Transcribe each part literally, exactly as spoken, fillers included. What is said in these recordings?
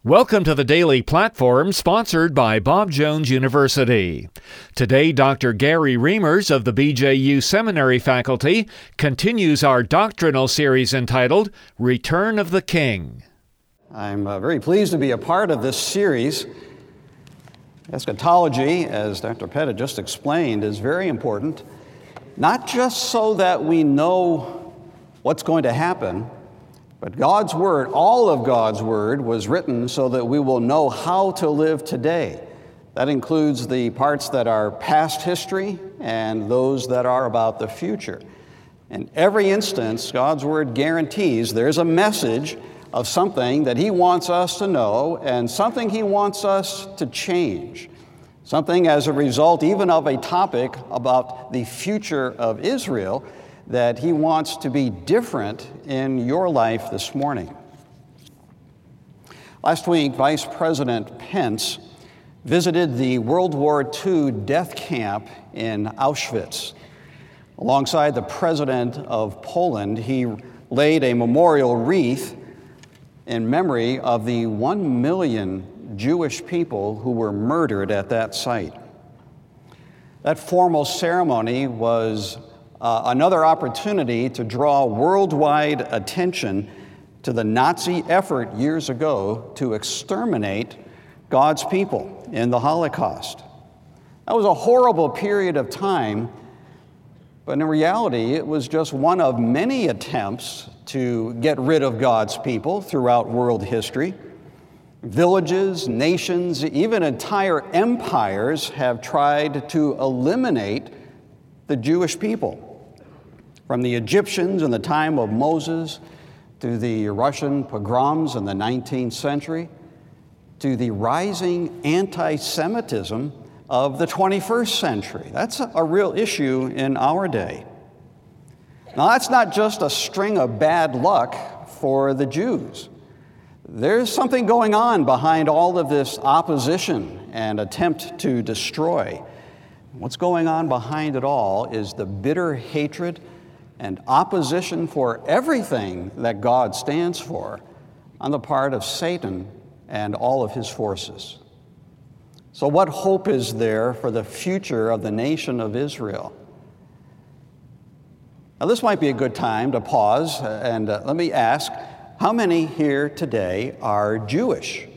Welcome to the Daily Platform, sponsored by Bob Jones University. Today, Doctor Gary Reimers of the B J U Seminary faculty continues our doctrinal series entitled Return of the King. I'm uh, very pleased to be a part of this series. Eschatology, as Doctor Pettit just explained, is very important, not just so that we know what's going to happen, but God's Word, all of God's Word, was written so that we will know how to live today. That includes the parts that are past history and those that are about the future. In every instance, God's Word guarantees there's a message of something that He wants us to know and something He wants us to change. Something as a result even of a topic about the future of Israel that He wants to be different in your life this morning. Last week, Vice President Pence visited the World War Two death camp in Auschwitz. Alongside the President of Poland, he laid a memorial wreath in memory of the one million Jewish people who were murdered at that site. That formal ceremony was Uh, another opportunity to draw worldwide attention to the Nazi effort years ago to exterminate God's people in the Holocaust. That was a horrible period of time, but in reality, it was just one of many attempts to get rid of God's people throughout world history. Villages, nations, even entire empires have tried to eliminate the Jewish people. From the Egyptians in the time of Moses, to the Russian pogroms in the nineteenth century, to the rising anti-Semitism of the twenty-first century. That's a real issue in our day. Now, that's not just a string of bad luck for the Jews. There's something going on behind all of this opposition and attempt to destroy. What's going on behind it all is the bitter hatred and opposition for everything that God stands for on the part of Satan and all of his forces. So what hope is there for the future of the nation of Israel? Now, this might be a good time to pause and uh, let me ask, how many here today are Jewish?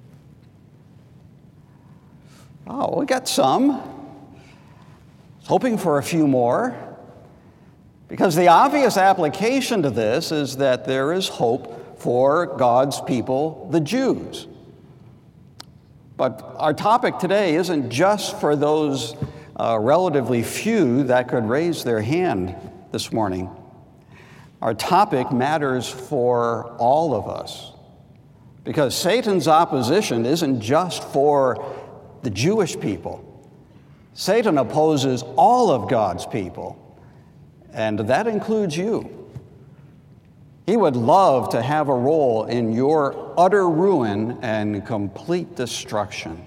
Oh, we got some. Hoping for a few more, because the obvious application to this is that there is hope for God's people, the Jews. But our topic today isn't just for those uh, relatively few that could raise their hand this morning. Our topic matters for all of us, because Satan's opposition isn't just for the Jewish people. Satan opposes all of God's people, and that includes you. He would love to have a role in your utter ruin and complete destruction.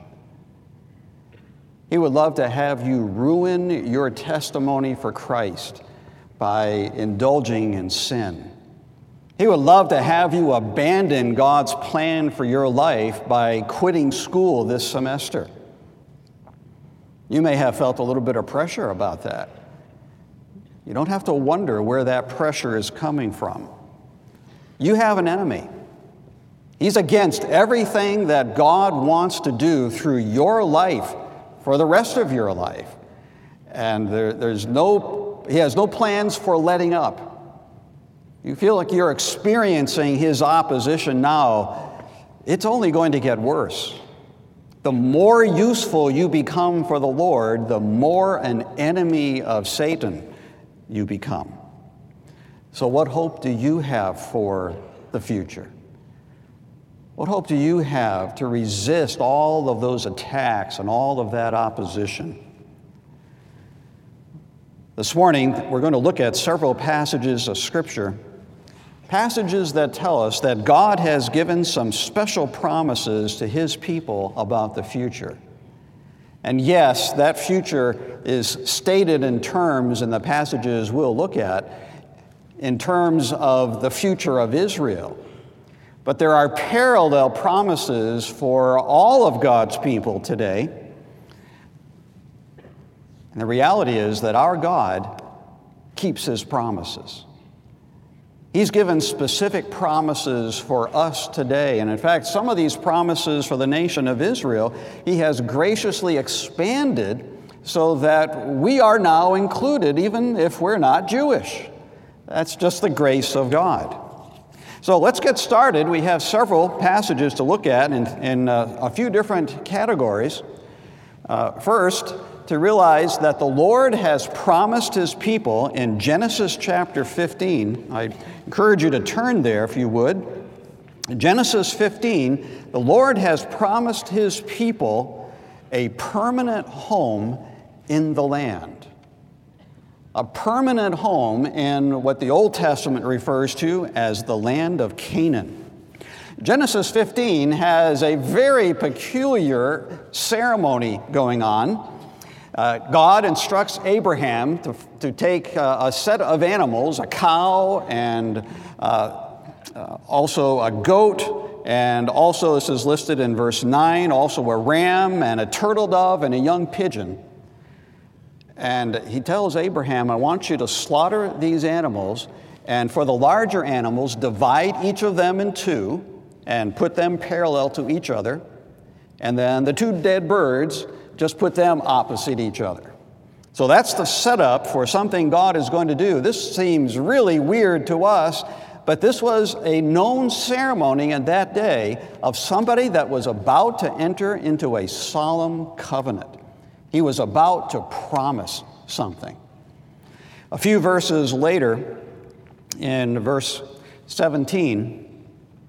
He would love to have you ruin your testimony for Christ by indulging in sin. He would love to have you abandon God's plan for your life by quitting school this semester. You may have felt a little bit of pressure about that. You don't have to wonder where that pressure is coming from. You have an enemy. He's against everything that God wants to do through your life for the rest of your life. And there, there's no, he has no plans for letting up. You feel like you're experiencing his opposition now. It's only going to get worse. The more useful you become for the Lord, the more an enemy of Satan you become. So what hope do you have for the future? What hope do you have to resist all of those attacks and all of that opposition? This morning, we're going to look at several passages of Scripture, passages that tell us that God has given some special promises to His people about the future. And yes, that future is stated in terms in the passages we'll look at, in terms of the future of Israel. But there are parallel promises for all of God's people today. And the reality is that our God keeps His promises. He's given specific promises for us today. And in fact, some of these promises for the nation of Israel, He has graciously expanded so that we are now included, even if we're not Jewish. That's just the grace of God. So let's get started. We have several passages to look at in, in uh, a few different categories. Uh, first, to realize that the Lord has promised His people in Genesis chapter fifteen. I encourage you to turn there if you would. Genesis fifteen, the Lord has promised His people a permanent home in the land. A permanent home in what the Old Testament refers to as the land of Canaan. Genesis fifteen has a very peculiar ceremony going on. Uh, God instructs Abraham to, to take uh, a set of animals, a cow and uh, uh, also a goat, and also this is listed in verse nine, also a ram and a turtle dove and a young pigeon. And he tells Abraham, I want you to slaughter these animals, and for the larger animals, divide each of them in two and put them parallel to each other. And then the two dead birds, just put them opposite each other. So that's the setup for something God is going to do. This seems really weird to us, but this was a known ceremony in that day of somebody that was about to enter into a solemn covenant. He was about to promise something. A few verses later, in verse seventeen,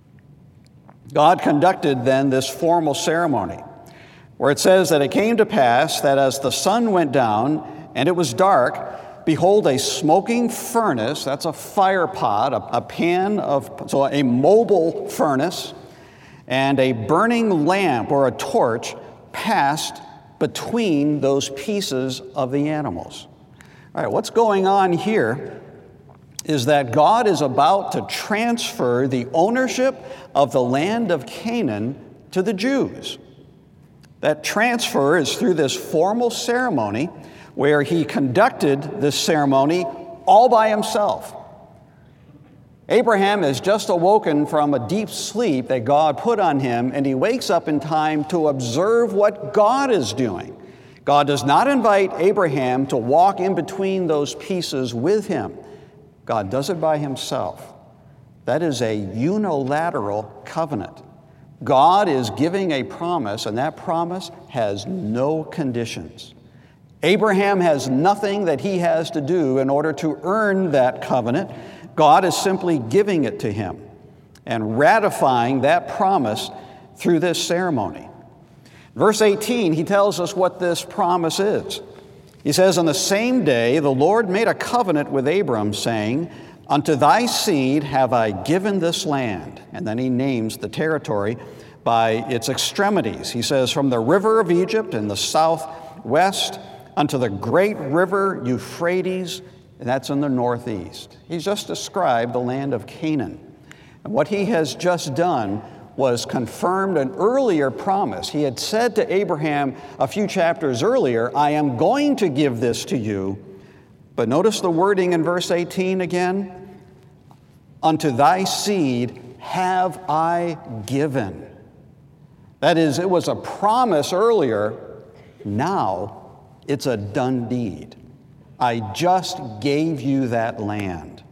God conducted then this formal ceremony, where it says that it came to pass that as the sun went down and it was dark, behold, a smoking furnace, that's a fire pot, a, a pan of, so a mobile furnace, and a burning lamp or a torch passed between those pieces of the animals. All right, what's going on here is that God is about to transfer the ownership of the land of Canaan to the Jews. That transfer is through this formal ceremony where He conducted this ceremony all by Himself. Abraham has just awoken from a deep sleep that God put on him, and he wakes up in time to observe what God is doing. God does not invite Abraham to walk in between those pieces with Him. God does it by Himself. That is a unilateral covenant. God is giving a promise, and that promise has no conditions. Abraham has nothing that he has to do in order to earn that covenant. God is simply giving it to him and ratifying that promise through this ceremony. Verse eighteen, he tells us what this promise is. He says, on the same day the Lord made a covenant with Abram, saying, unto thy seed have I given this land. And then he names the territory by its extremities. He says, from the river of Egypt in the southwest unto the great river Euphrates, and that's in the northeast. He's just described the land of Canaan. And what he has just done was confirmed an earlier promise. He had said to Abraham a few chapters earlier, I am going to give this to you. But notice the wording in verse eighteen again. Unto thy seed have I given. That is, it was a promise earlier. Now it's a done deed. I just gave you that land.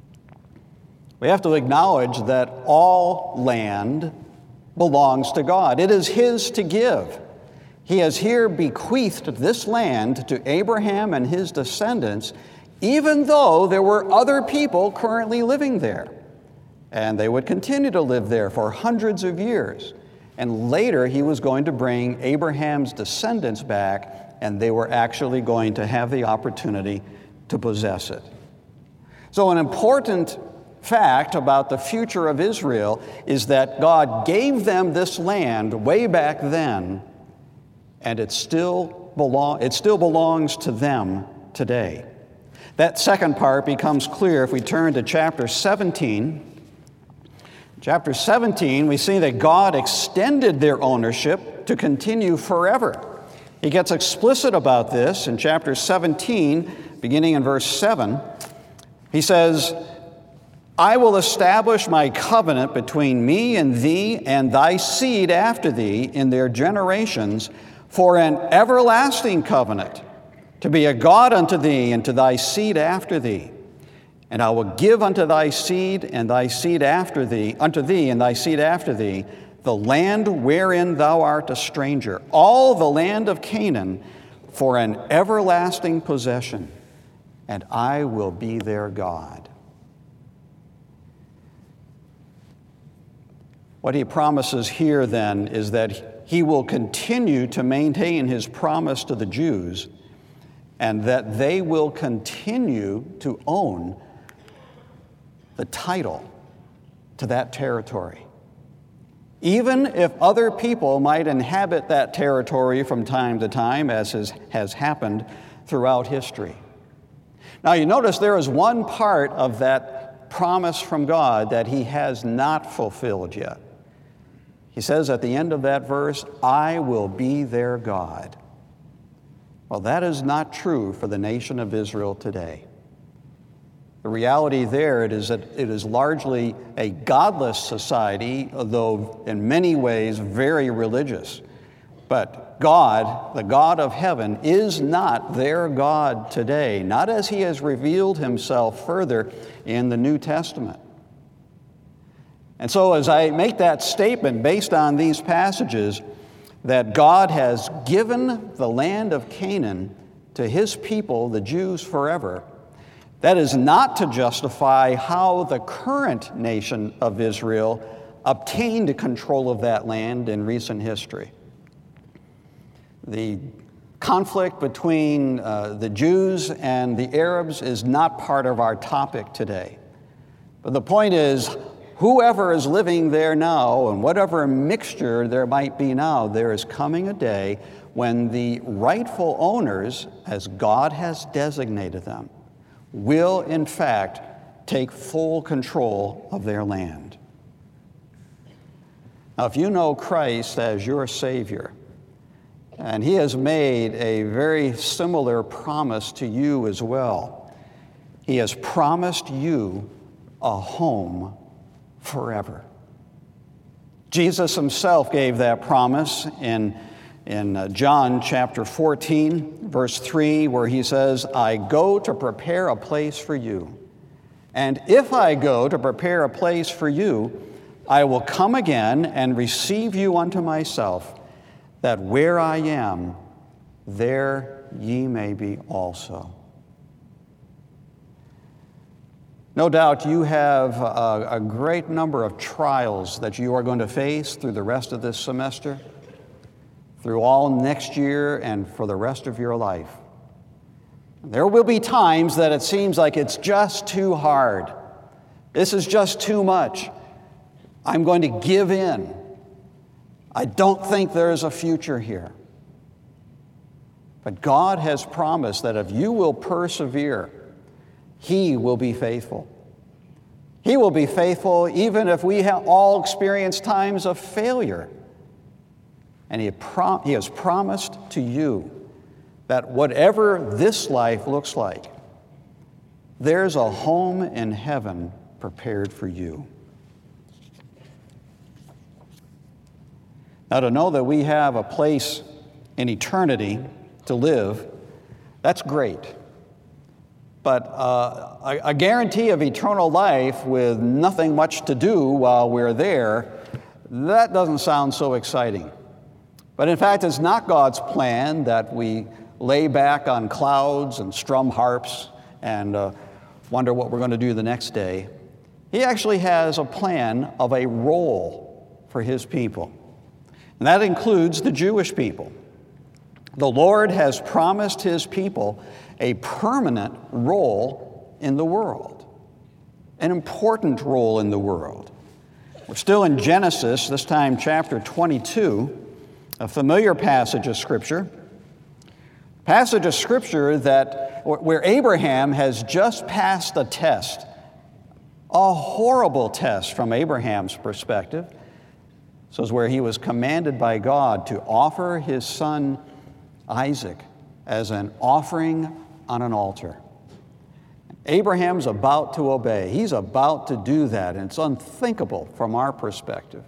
We have to acknowledge that all land belongs to God. It is His to give. He has here bequeathed this land to Abraham and his descendants, even though there were other people currently living there. And they would continue to live there for hundreds of years. And later He was going to bring Abraham's descendants back, and they were actually going to have the opportunity to possess it. So an important fact about the future of Israel is that God gave them this land way back then, and it still belong, it still belongs to them today. That second part becomes clear if we turn to chapter seventeen. Chapter seventeen, we see that God extended their ownership to continue forever. He gets explicit about this in chapter seventeen, beginning in verse seven. He says, I will establish my covenant between me and thee and thy seed after thee in their generations for an everlasting covenant, to be a God unto thee and to thy seed after thee. And I will give unto thy seed and thy seed after thee, unto thee and thy seed after thee, the land wherein thou art a stranger, all the land of Canaan, for an everlasting possession, and I will be their God. What he promises here then is that he will continue to maintain his promise to the Jews, and that they will continue to own the title to that territory. Even if other people might inhabit that territory from time to time, as has, has happened throughout history. Now you notice there is one part of that promise from God that he has not fulfilled yet. He says at the end of that verse, I will be their God. Well, that is not true for the nation of Israel today. The reality there it is that it is largely a godless society, though in many ways very religious. But God, the God of heaven, is not their God today, not as he has revealed himself further in the New Testament. And so as I make that statement based on these passages, that God has given the land of Canaan to his people, the Jews, forever, that is not to justify how the current nation of Israel obtained control of that land in recent history. The conflict between uh, the Jews and the Arabs is not part of our topic today. But the point is, whoever is living there now, and whatever mixture there might be now, there is coming a day when the rightful owners, as God has designated them, will in fact take full control of their land. Now, if you know Christ as your Savior, and he has made a very similar promise to you as well, he has promised you a home forever. Jesus himself gave that promise in, in uh, John chapter fourteen, verse three, where he says, I go to prepare a place for you. And if I go to prepare a place for you, I will come again and receive you unto myself, that where I am, there ye may be also. No doubt you have a, a great number of trials that you are going to face through the rest of this semester, through all next year, and for the rest of your life. There will be times that it seems like it's just too hard. This is just too much. I'm going to give in. I don't think there is a future here. But God has promised that if you will persevere, he will be faithful. He will be faithful even if we have all experienced times of failure. And he, prom- he has promised to you that whatever this life looks like, there's a home in heaven prepared for you. Now, to know that we have a place in eternity to live, that's great. But uh, a, a guarantee of eternal life with nothing much to do while we're there, that doesn't sound so exciting. But in fact, it's not God's plan that we lay back on clouds and strum harps and uh, wonder what we're going to do the next day. He actually has a plan of a role for his people. And that includes the Jewish people. The Lord has promised his people a permanent role in the world, an important role in the world. We're still in Genesis, this time chapter twenty-two, a familiar passage of Scripture, passage of Scripture that where Abraham has just passed a test A horrible test from Abraham's perspective. This is where he was commanded by God to offer his son Isaac as an offering on an altar. Abraham's about to obey. He's about to do that, and it's unthinkable from our perspective.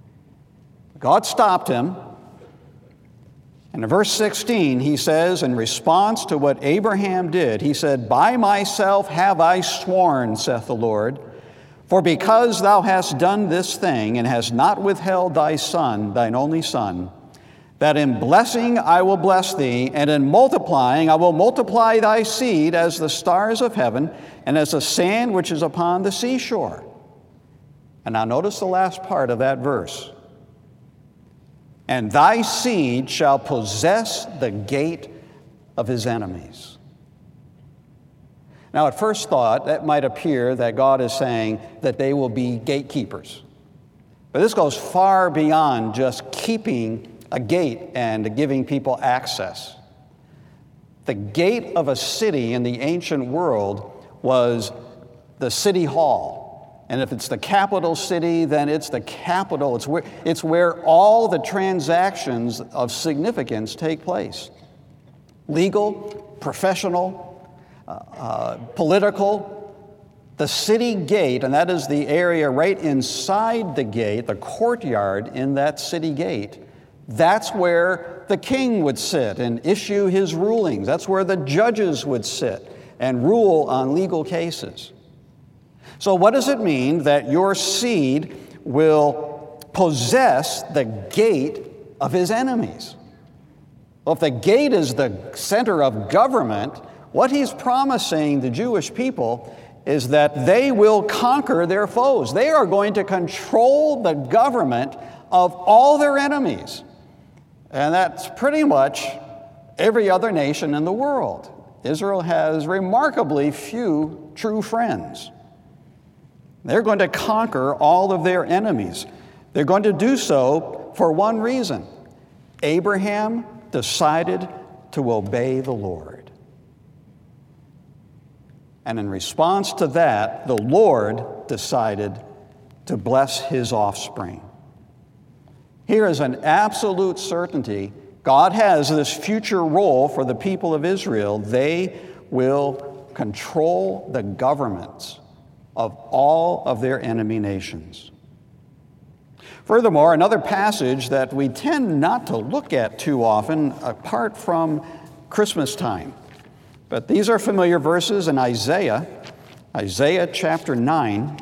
God stopped him. And in verse sixteen, he says, in response to what Abraham did, he said, "By myself have I sworn, saith the Lord, for because thou hast done this thing, and hast not withheld thy son, thine only son, that in blessing I will bless thee, and in multiplying I will multiply thy seed as the stars of heaven, and as the sand which is upon the seashore." And now notice the last part of that verse. "And thy seed shall possess the gate of his enemies." Now, at first thought, that might appear that God is saying that they will be gatekeepers. But this goes far beyond just keeping a gate and giving people access. The gate of a city in the ancient world was the city hall. And if it's the capital city, then it's the capital. It's where, it's where all the transactions of significance take place. Legal, professional, uh, uh, political. The city gate, and that is the area right inside the gate, the courtyard in that city gate, that's where the king would sit and issue his rulings. That's where the judges would sit and rule on legal cases. So what does it mean that your seed will possess the gate of his enemies? Well, if the gate is the center of government, what he's promising the Jewish people is that they will conquer their foes. They are going to control the government of all their enemies. And that's pretty much every other nation in the world. Israel has remarkably few true friends. They're going to conquer all of their enemies. They're going to do so for one reason. Abraham decided to obey the Lord. And in response to that, the Lord decided to bless his offspring. Here is an absolute certainty. God has this future role for the people of Israel. They will control the governments of all of their enemy nations. Furthermore, another passage that we tend not to look at too often, apart from Christmas time, but these are familiar verses in Isaiah, Isaiah chapter nine.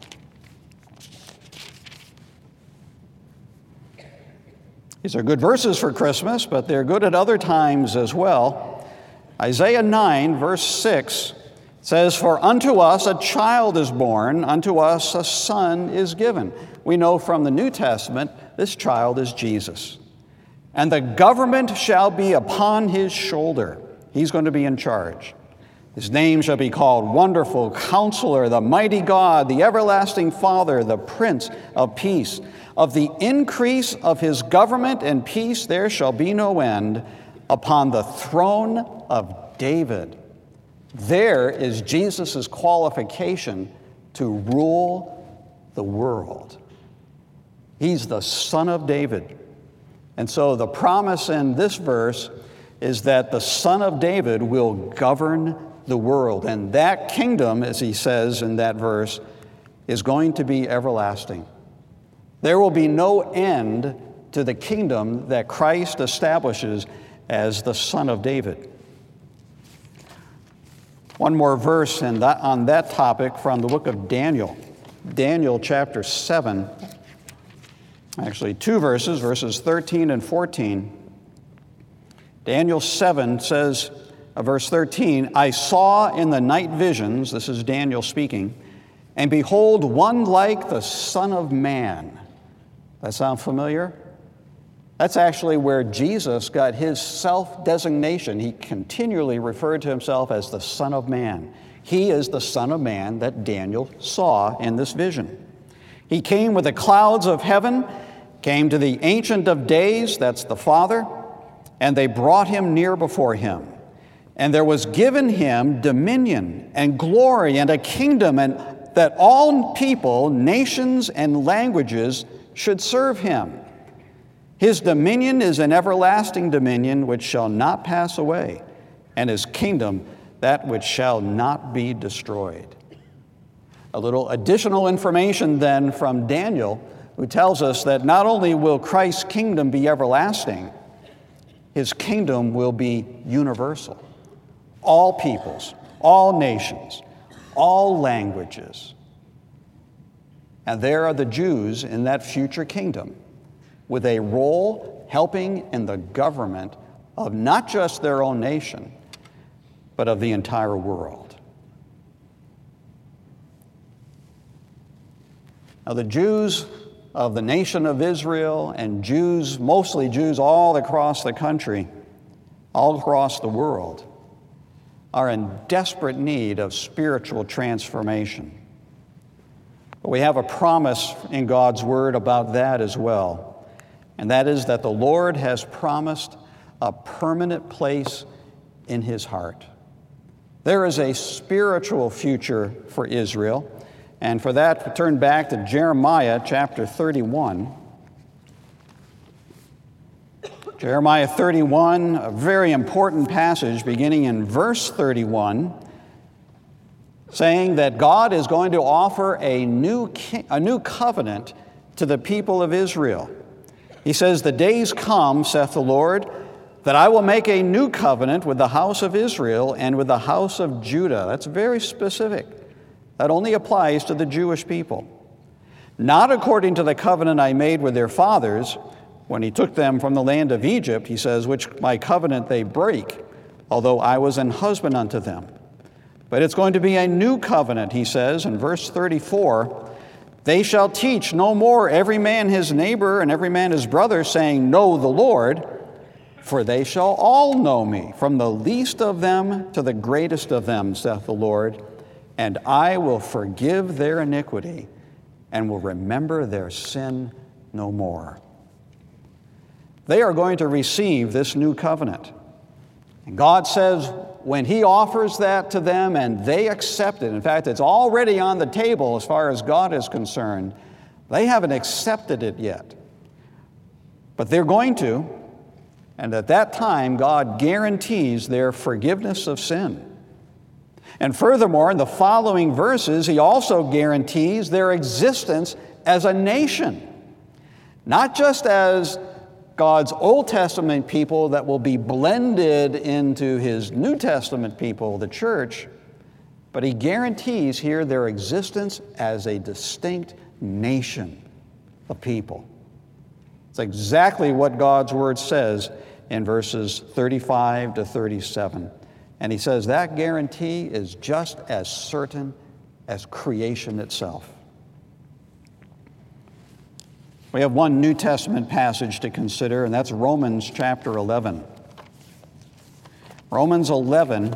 These are good verses for Christmas, but they're good at other times as well. Isaiah nine, verse six says, "For unto us a child is born, unto us a son is given." We know from the New Testament this child is Jesus. "And the government shall be upon his shoulder." He's going to be in charge. "His name shall be called Wonderful Counselor, the Mighty God, the Everlasting Father, the Prince of Peace. Of the increase of his government and peace there shall be no end upon the throne of David." There is Jesus' qualification to rule the world. He's the Son of David. And so the promise in this verse is that the Son of David will govern the world. And that kingdom, as he says in that verse, is going to be everlasting. There will be no end to the kingdom that Christ establishes as the Son of David. One more verse in that, on that topic from the book of Daniel. Daniel chapter seven. Actually, two verses, verses thirteen and fourteen. Daniel seven says, uh, verse thirteen, "I saw in the night visions," this is Daniel speaking, "and behold, one like the Son of Man." That sound familiar? That's actually where Jesus got his self-designation. He continually referred to himself as the Son of Man. He is the Son of Man that Daniel saw in this vision. "He came with the clouds of heaven, came to the Ancient of Days," that's the Father, "and they brought him near before him. And there was given him dominion and glory and a kingdom, and that all people, nations, and languages should serve him. His dominion is an everlasting dominion which shall not pass away, and his kingdom that which shall not be destroyed. A little additional information then from Daniel, who tells us that not only will Christ's kingdom be everlasting, his kingdom will be universal. All peoples, all nations, all languages. And there are the Jews in that future kingdom with a role helping in the government of not just their own nation, but of the entire world. Now, the Jews of the nation of Israel and Jews, mostly Jews all across the country, all across the world, are in desperate need of spiritual transformation. But we have a promise in God's Word about that as well. And that is that the Lord has promised a permanent place in his heart. There is a spiritual future for Israel, and for that, we turn back to Jeremiah chapter thirty-one. Jeremiah thirty-one, a very important passage beginning in verse thirty-one, saying that God is going to offer a new, a new covenant to the people of Israel. He says, "The days come, saith the Lord, that I will make a new covenant with the house of Israel and with the house of Judah." That's very specific. That only applies to the Jewish people. "Not according to the covenant I made with their fathers when he took them from the land of Egypt," he says, "which my covenant they break, although I was an husband unto them. But it's going to be a new covenant," he says in verse thirty-four, "They shall teach no more every man his neighbor and every man his brother, saying, Know the Lord, for they shall all know me, from the least of them to the greatest of them, saith the Lord, and I will forgive their iniquity and will remember their sin no more." They are going to receive this new covenant. And God says when he offers that to them and they accept it, in fact, it's already on the table as far as God is concerned, they haven't accepted it yet. But they're going to, and at that time, God guarantees their forgiveness of sin. And furthermore, in the following verses, he also guarantees their existence as a nation, not just as God's Old Testament people that will be blended into his New Testament people, the church, but he guarantees here their existence as a distinct nation of people. It's exactly what God's Word says in verses thirty-five to thirty-seven. And he says that guarantee is just as certain as creation itself. We have one New Testament passage to consider, and that's Romans chapter eleven. Romans eleven,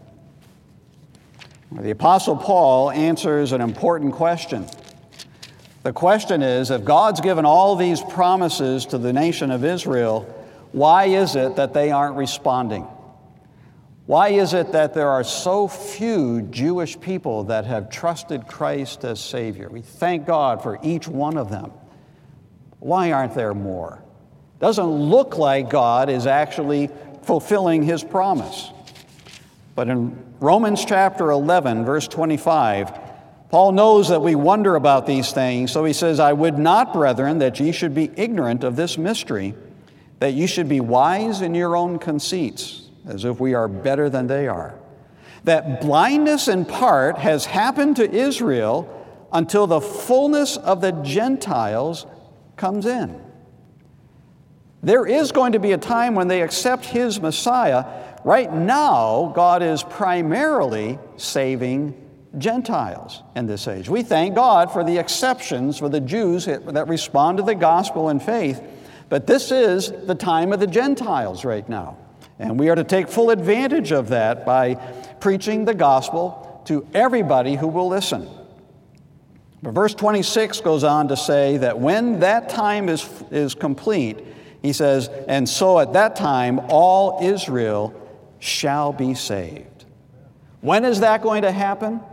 where the Apostle Paul answers an important question. The question is, if God's given all these promises to the nation of Israel, why is it that they aren't responding? Why is it that there are so few Jewish people that have trusted Christ as Savior? We thank God for each one of them. Why aren't there more? Doesn't look like God is actually fulfilling his promise. But in Romans chapter eleven, verse twenty-five, Paul knows that we wonder about these things, so he says, "I would not, brethren, that ye should be ignorant of this mystery, that ye should be wise in your own conceits," as if we are better than they are, "that blindness in part has happened to Israel until the fullness of the Gentiles comes in." There is going to be a time when they accept his Messiah. Right now, God is primarily saving Gentiles in this age. We thank God for the exceptions for the Jews that respond to the gospel in faith, but this is the time of the Gentiles right now. And we are to take full advantage of that by preaching the gospel to everybody who will listen. But verse twenty-six goes on to say that when that time is, is complete, he says, "And so at that time all Israel shall be saved." When is that going to happen?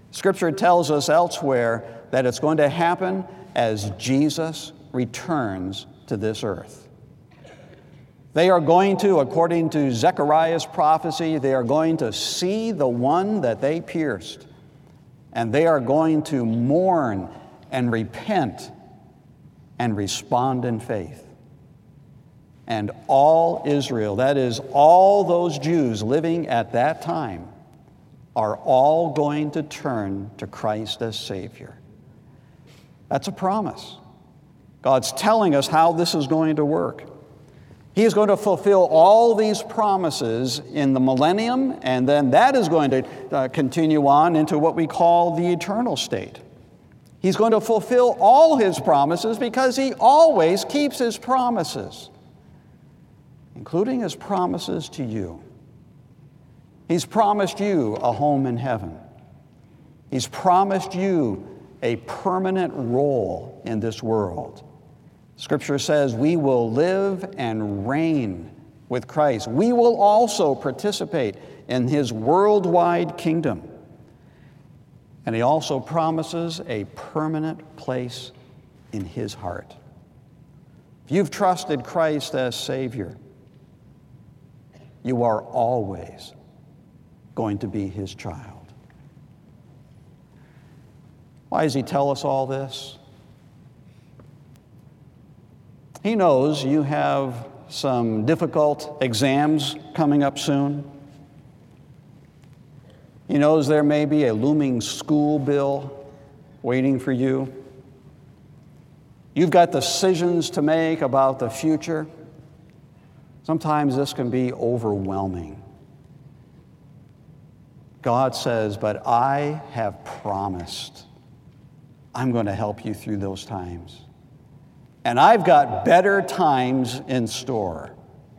Scripture tells us elsewhere that it's going to happen as Jesus returns to this earth. They are going to, according to Zechariah's prophecy, they are going to see the one that they pierced, and they are going to mourn and repent and respond in faith. And all Israel, that is, all those Jews living at that time, are all going to turn to Christ as Savior. That's a promise. God's telling us how this is going to work. He is going to fulfill all these promises in the millennium, and then that is going to uh, continue on into what we call the eternal state. He's going to fulfill all His promises because He always keeps His promises, including His promises to you. He's promised you a home in heaven. He's promised you a permanent role in this world. Scripture says we will live and reign with Christ. We will also participate in His worldwide kingdom. And He also promises a permanent place in His heart. If you've trusted Christ as Savior, you are always going to be His child. Why does He tell us all this? He knows you have some difficult exams coming up soon. He knows there may be a looming school bill waiting for you. You've got decisions to make about the future. Sometimes this can be overwhelming. God says, but I have promised I'm going to help you through those times. And I've got better times in store.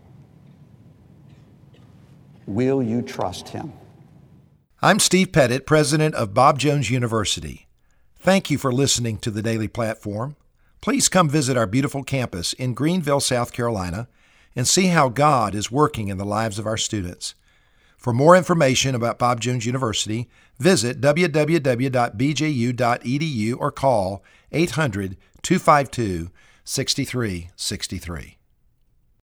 Will you trust Him? I'm Steve Pettit, president of Bob Jones University. Thank you for listening to the Daily Platform. Please come visit our beautiful campus in Greenville, South Carolina, and see how God is working in the lives of our students. For more information about Bob Jones University, visit w w w dot b j u dot e d u or call eight hundred, two five two, six three six three.